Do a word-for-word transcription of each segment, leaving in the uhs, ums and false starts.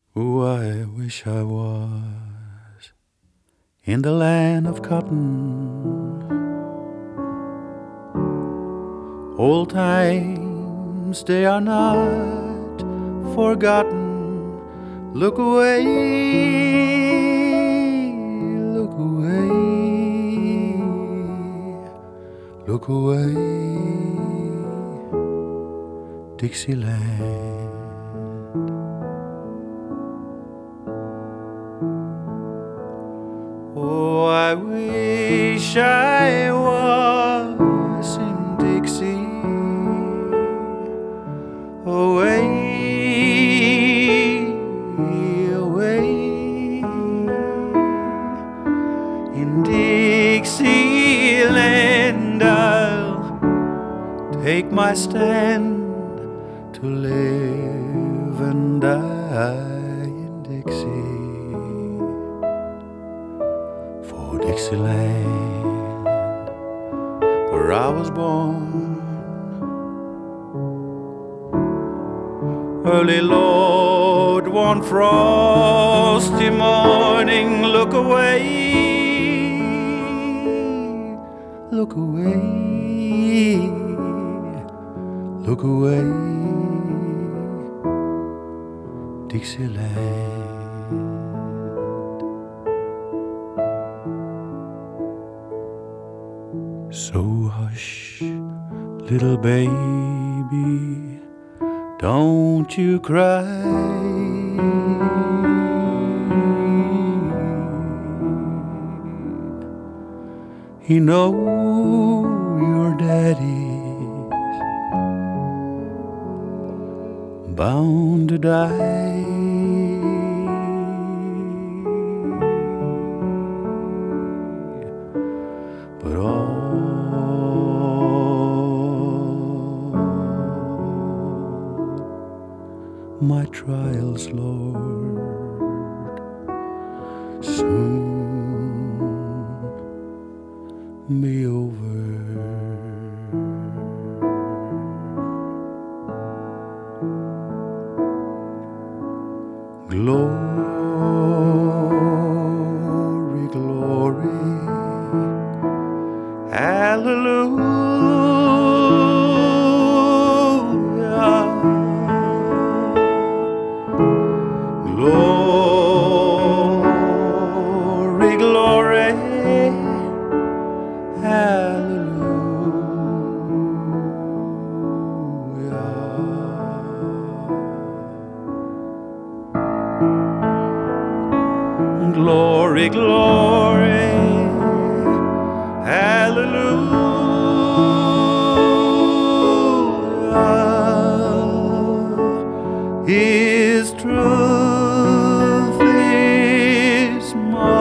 Oh, I wish I was in the land of cotton. Old times, they are not forgotten. Look away, look away, look away, Dixieland. Oh, I wish I was in Dixie, away, away in Dixieland. I'll take my stand to live and die in Dixie. For Dixieland, where I was born. Early, Lord, one frosty morning, look away, look away, look away, Dixieland. So hush, little baby, don't you cry. You know your daddy's bound to die. But all my trials, Lord, soon be over. Glory, glory, hallelujah. Glory, glory, hallelujah. Glory, glory, hallelujah. His truth is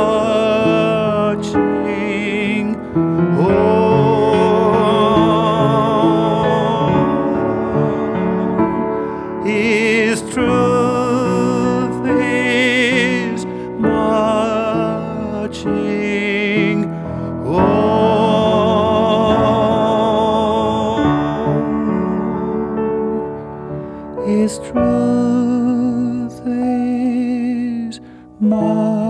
marching on. His truth is marching on. His truth is marching